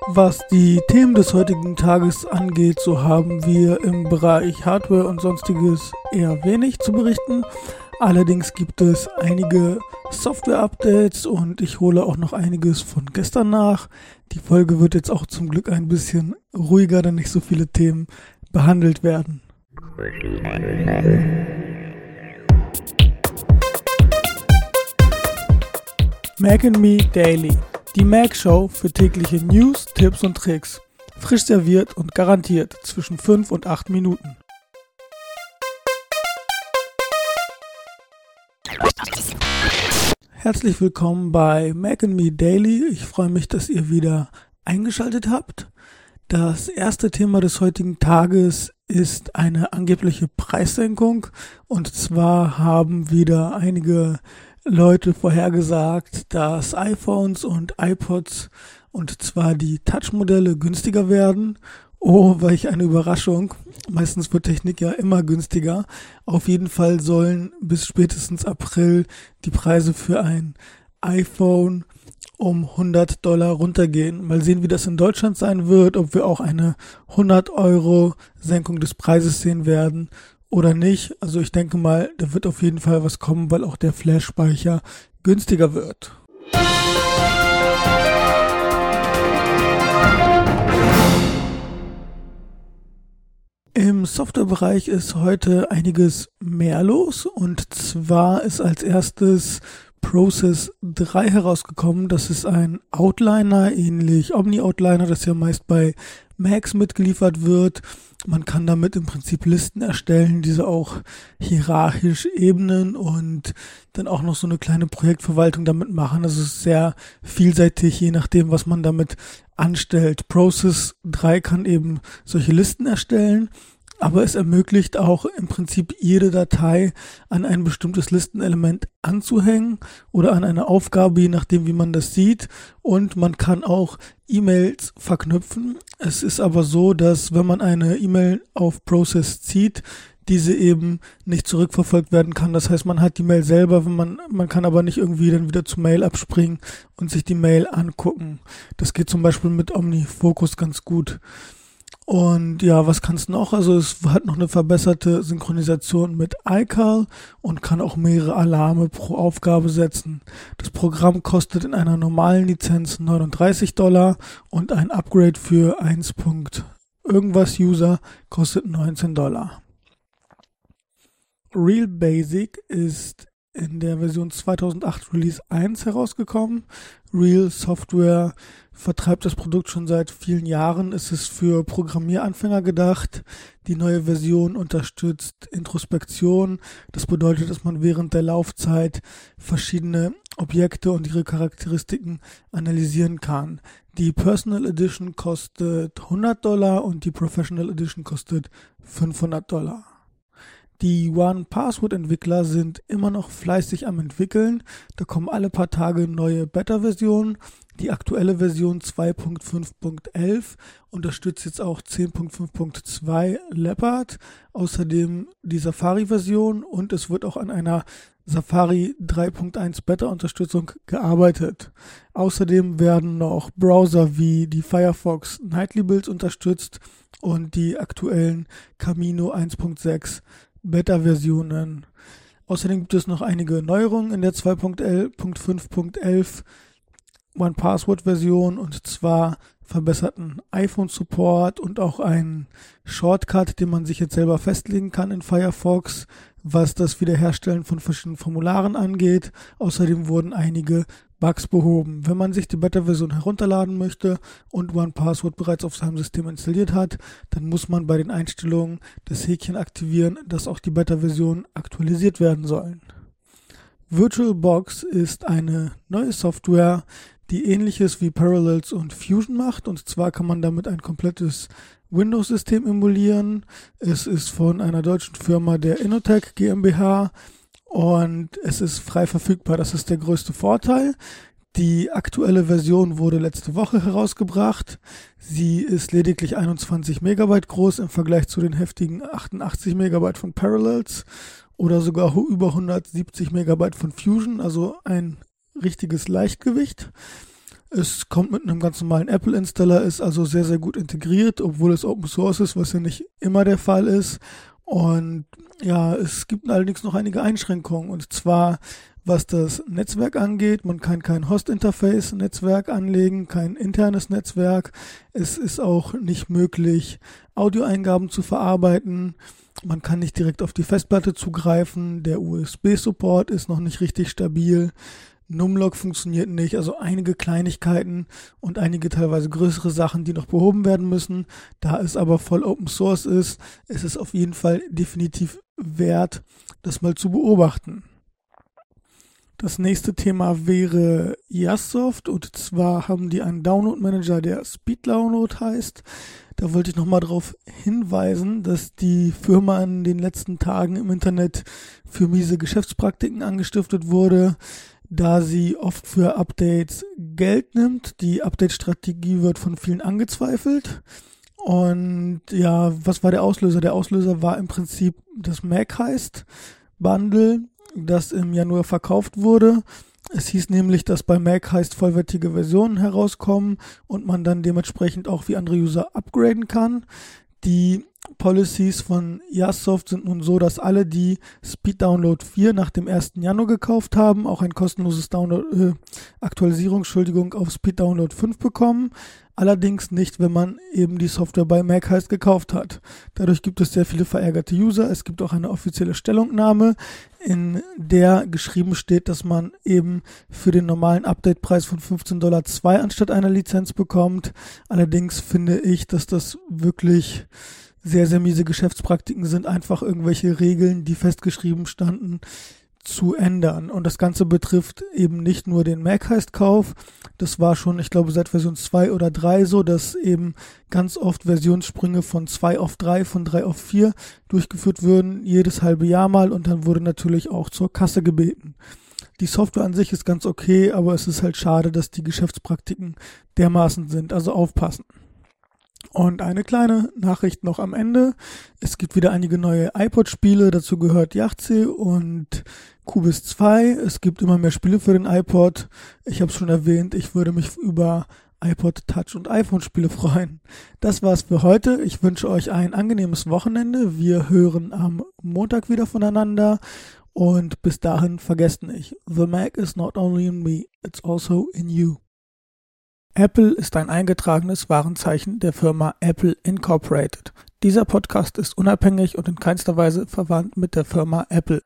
Was die Themen des heutigen Tages angeht, so haben wir im Bereich Hardware und Sonstiges eher wenig zu berichten. Allerdings gibt es einige Software-Updates und ich hole auch noch einiges von gestern nach. Die Folge wird jetzt auch zum Glück ein bisschen ruhiger, da nicht so viele Themen behandelt werden. Mac and Me Daily. Die Mac Show für tägliche News, Tipps und Tricks. Frisch serviert und garantiert zwischen 5 und 8 Minuten. Herzlich willkommen bei Mac and Me Daily. Ich freue mich, dass ihr wieder eingeschaltet habt. Das erste Thema des heutigen Tages ist eine angebliche Preissenkung. Und zwar haben wieder einige Leute vorhergesagt, dass iPhones und iPods, und zwar die Touch-Modelle, günstiger werden. Oh, welch eine Überraschung. Meistens wird Technik ja immer günstiger. Auf jeden Fall sollen bis spätestens April die Preise für ein iPhone um $100 runtergehen. Mal sehen, wie das in Deutschland sein wird, ob wir auch eine 100 € Senkung des Preises sehen werden oder nicht. Also ich denke mal, da wird auf jeden Fall was kommen, weil auch der Flash-Speicher günstiger wird. Im Softwarebereich ist heute einiges mehr los, und zwar ist als erstes Process 3 herausgekommen. Das ist ein Outliner, ähnlich OmniOutliner, das ja meist bei Macs mitgeliefert wird. Man kann damit im Prinzip Listen erstellen, diese auch hierarchisch ebnen und dann auch noch so eine kleine Projektverwaltung damit machen. Das ist sehr vielseitig, je nachdem, was man damit anstellt. Process 3 kann eben solche Listen erstellen, aber es ermöglicht auch im Prinzip jede Datei an ein bestimmtes Listenelement anzuhängen oder an eine Aufgabe, je nachdem, wie man das sieht. Und man kann auch E-Mails verknüpfen. Es ist aber so, dass wenn man eine E-Mail auf Process zieht, diese eben nicht zurückverfolgt werden kann. Das heißt, man hat die Mail selber, man kann aber nicht irgendwie dann wieder zur Mail abspringen und sich die Mail angucken. Das geht zum Beispiel mit OmniFocus ganz gut. Und ja, was kann es noch? Also es hat noch eine verbesserte Synchronisation mit iCal und kann auch mehrere Alarme pro Aufgabe setzen. Das Programm kostet in einer normalen Lizenz $39 und ein Upgrade für 1. irgendwas User kostet $19. Real Basic ist in der Version 2008 Release 1 herausgekommen. Real Software vertreibt das Produkt schon seit vielen Jahren. Es ist für Programmieranfänger gedacht. Die neue Version unterstützt Introspektion. Das bedeutet, dass man während der Laufzeit verschiedene Objekte und ihre Charakteristiken analysieren kann. Die Personal Edition kostet $100 und die Professional Edition kostet $500. Die One-Password-Entwickler sind immer noch fleißig am Entwickeln. Da kommen alle paar Tage neue Beta-Versionen. Die aktuelle Version 2.5.11 unterstützt jetzt auch 10.5.2 Leopard, außerdem die Safari-Version, und es wird auch an einer Safari 3.1 Beta-Unterstützung gearbeitet. Außerdem werden noch Browser wie die Firefox Nightly Builds unterstützt und die aktuellen Camino 1.6 Beta-Versionen. Außerdem gibt es noch einige Neuerungen in der 2.5.11 One-Password-Version, und zwar verbesserten iPhone-Support und auch einen Shortcut, den man sich jetzt selber festlegen kann in Firefox, was das Wiederherstellen von verschiedenen Formularen angeht. Außerdem wurden einige Bugs behoben. Wenn man sich die Beta-Version herunterladen möchte und OnePassword bereits auf seinem System installiert hat, dann muss man bei den Einstellungen das Häkchen aktivieren, dass auch die Beta-Version aktualisiert werden sollen. VirtualBox ist eine neue Software, die Ähnliches wie Parallels und Fusion macht, und zwar kann man damit ein komplettes Windows-System emulieren. Es ist von einer deutschen Firma, der Innotech GmbH, und es ist frei verfügbar. Das ist der größte Vorteil. Die aktuelle Version wurde letzte Woche herausgebracht. Sie ist lediglich 21 Megabyte groß im Vergleich zu den heftigen 88 Megabyte von Parallels oder sogar über 170 Megabyte von Fusion, also ein richtiges Leichtgewicht. Es kommt mit einem ganz normalen Apple-Installer, ist also sehr, sehr gut integriert, obwohl es Open Source ist, was ja nicht immer der Fall ist. Und ja, es gibt allerdings noch einige Einschränkungen, und zwar was das Netzwerk angeht. Man kann kein Host-Interface-Netzwerk anlegen, kein internes Netzwerk. Es ist auch nicht möglich, Audioeingaben zu verarbeiten. Man kann nicht direkt auf die Festplatte zugreifen. Der USB-Support ist noch nicht richtig stabil. Numlock funktioniert nicht, also einige Kleinigkeiten und einige teilweise größere Sachen, die noch behoben werden müssen. Da es aber voll Open Source ist es auf jeden Fall definitiv wert, das mal zu beobachten. Das nächste Thema wäre Jassoft, und zwar haben die einen Download-Manager, der Speed Download heißt. Da wollte ich nochmal darauf hinweisen, dass die Firma in den letzten Tagen im Internet für miese Geschäftspraktiken angestiftet wurde, da sie oft für Updates Geld nimmt. Die Update-Strategie wird von vielen angezweifelt. Und ja, was war der Auslöser? Der Auslöser war im Prinzip das MacHeist-Bundle, das im Januar verkauft wurde. Es hieß nämlich, dass bei MacHeist vollwertige Versionen herauskommen und man dann dementsprechend auch wie andere User upgraden kann. Die Policies von Jassoft sind nun so, dass alle, die Speed Download 4 nach dem 1. Januar gekauft haben, auch ein kostenloses Aktualisierung auf Speed Download 5 bekommen. Allerdings nicht, wenn man eben die Software bei MacHeist gekauft hat. Dadurch gibt es sehr viele verärgerte User. Es gibt auch eine offizielle Stellungnahme, in der geschrieben steht, dass man eben für den normalen Update-Preis von $15 2 anstatt einer Lizenz bekommt. Allerdings finde ich, dass das wirklich sehr, sehr miese Geschäftspraktiken sind, einfach irgendwelche Regeln, die festgeschrieben standen, zu ändern. Und das Ganze betrifft eben nicht nur den MacHeist-Kauf. Das war schon, ich glaube, seit Version 2 oder 3 so, dass eben ganz oft Versionssprünge von 2 auf 3, von 3 auf 4 durchgeführt würden, jedes halbe Jahr mal, und dann wurde natürlich auch zur Kasse gebeten. Die Software an sich ist ganz okay, aber es ist halt schade, dass die Geschäftspraktiken dermaßen sind, also aufpassen. Und eine kleine Nachricht noch am Ende. Es gibt wieder einige neue iPod-Spiele, dazu gehört Yahtzee und Cubis 2. Es gibt immer mehr Spiele für den iPod. Ich habe es schon erwähnt, ich würde mich über iPod Touch und iPhone-Spiele freuen. Das war's für heute. Ich wünsche euch ein angenehmes Wochenende. Wir hören am Montag wieder voneinander. Und bis dahin vergesst nicht, the Mac is not only in me, it's also in you. Apple ist ein eingetragenes Warenzeichen der Firma Apple Incorporated. Dieser Podcast ist unabhängig und in keinster Weise verwandt mit der Firma Apple.